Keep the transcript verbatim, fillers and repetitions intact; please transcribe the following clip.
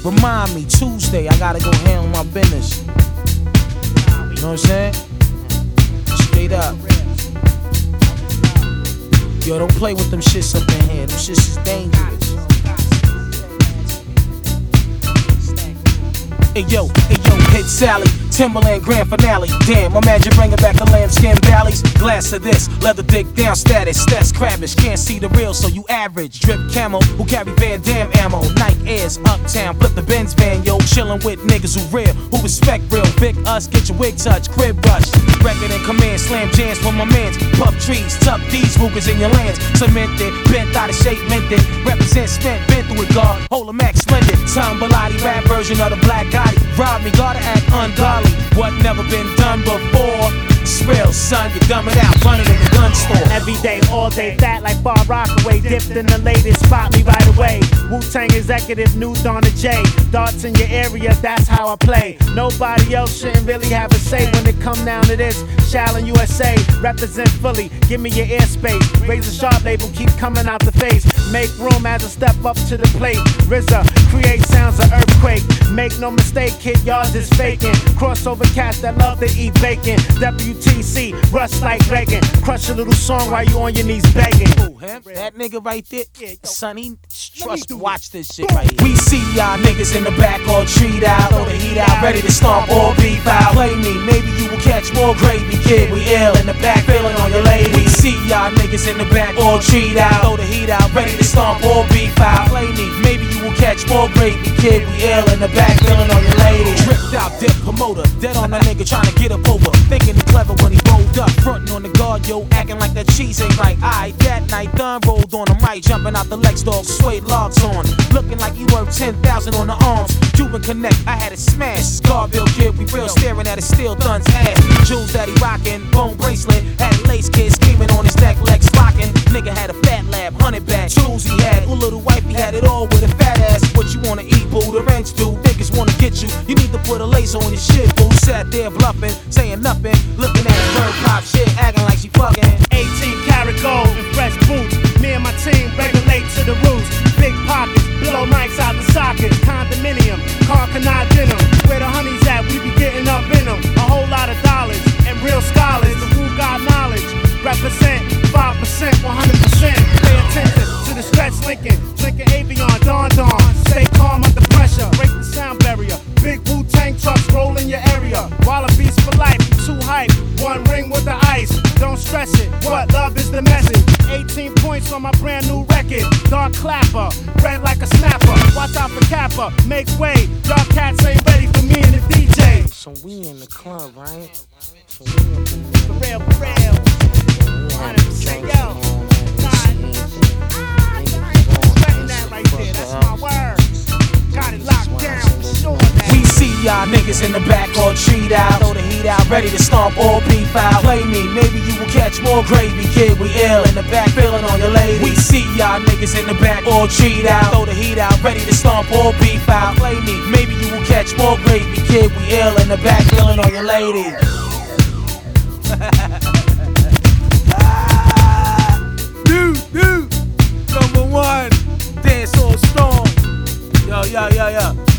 Remind me, Tuesday, I gotta go handle my business. You know what I'm saying? Straight up. Yo, don't play with them shits up in here. Them shits is dangerous. Hey yo, hey yo, hit Sally, Timberland grand finale. Damn, imagine bringing back the lambskin valleys. Glass of this, leather dick down status. That's crabbish, can't see the real, so you average. Drip camo, who carry Van Damme ammo. Nike Airs, uptown, flip the Benz van, yo. Chillin' with niggas who real, who respect real. Vic us, get your wig touch, crib rush. Record in command, slam jams for my mans. Puff trees, tuck these Rugers in your lands. Cemented, bent out of shape, minted. Represent spent, been through it, God. Hold a max, splendid. Tom Bilotti, rap version of the Black Gotti. Rob me, gotta act ungodly. What never been done before? It's real, son, you dumb it out, running in the gun store. Every day, all day, fat like Bob Rockaway. Dipped in the latest, spot me right away. Wu-Tang executive, new Donna J. Darts in your area, that's how I play. Nobody else shouldn't really have a say when it come down to this. Shaolin U S A, represent fully, give me your airspace. Raise a sharp label, keep coming out the face. Make room as I step up to the plate. R Z A, create sounds of earthquake. Make no mistake, kid, yours is faking. Crossover cats that love to eat bacon. W T C, rust like Reagan. Crush a little song while you on your knees begging. Ooh, him? That nigga right there, Sonny, trust, watch this shit right here. We see y'all niggas in the back all treat out. Throw the heat out, ready to stomp all beef out. Play me, maybe you will catch more gravy, kid. We ill in the back, feeling on your lady. We see y'all niggas in the back all treat out. Throw the heat out, ready to stomp all beef out. Play me, maybe you will catch more gravy, kid. We ill in the back, feeling on your lady. Tripped out, dip promoter, dead on that nigga trying to get up over. Thinking he clever when he rolled up, frontin' on the guard, yo, acting like that cheese ain't right. Aight, that night, done rolled on him right, jumping out the Lex dog, suede logs on, looking like he worth ten thousand on the arms. Cuban Connect, I had it smashed. Scarville kid, we real, staring at his steel Dun's ass. Jewels that he rockin', bone bracelet, had a lace kid scheming on his neck, legs locking. Nigga had a fat lab, hundred back, tools he had. Ooh, little wife, he had it all with a fat ass. What you wanna eat, boo? The rents do. Niggas wanna get you, you need to put a lace on your shit, boo. Sat there bluffing, saying nothing, looking at his bird pop shit, acting like she fucking. eighteen karat gold and fresh boots. Me and my team regulate to the roots. Big pockets, blow mics out the sockets. Condominium, car canal denim. Where the honey's at, we be getting up in them. A whole lot of dollars and real scholars. The who got knowledge. Represent five percent, one hundred percent. Pay attention to the stretch Lincoln. Drinking Avion, Don Don. Stay calm under pressure. Break the sound barrier. Big Wu-Tang trucks roll in your area. Wallabies for life, too hype. One ring with the ice. Don't stress it. What love is the message? eighteen points on my brand new record. Dark clapper, red like a snapper. Watch out for Kappa, make way. Y'all cats ain't ready for me and the D J. So we in the club, right? So we up in the For real, for real. one hundred percent, yo. Sweating that right there, that's my word. Got it locked down, sure that. We see y'all niggas in the back all treat out. Throw the heat out, ready to stomp all beef out. Play me, maybe you will catch more gravy, kid. We ill in the back, feeling on your lady. We see y'all niggas in the back all treat out. Throw the heat out, ready to stomp all beef out. Play me, maybe you will catch more gravy, kid. We ill in the back, feeling on your lady. Dude, dude, number one, dance all storm. Yo, yo, yo, yo.